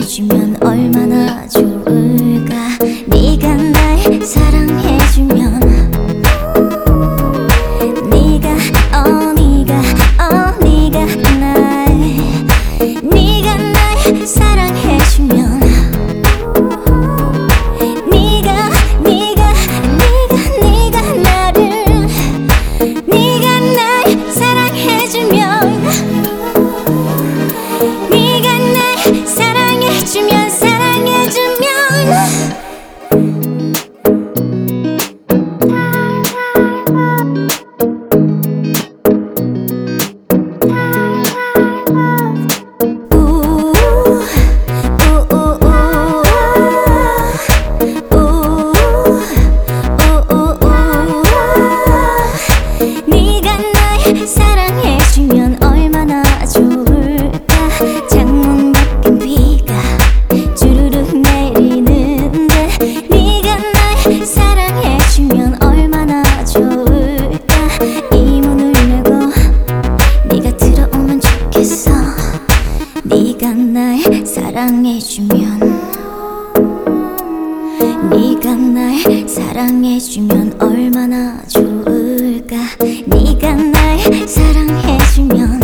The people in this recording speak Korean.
사랑해주면 얼마나 좋을까. 네가 날 사랑해주면 네가 날 사랑해주면 사랑해주면 얼마나 좋을까. 창문 밖엔 비가 주르륵 내리는데 네가 날 사랑해주면 얼마나 좋을까. 이 문을 열고 네가 들어오면 좋겠어. 네가 날 사랑해주면 네가 날 사랑해주면 얼마나 좋을까. 네가 날 사랑해주면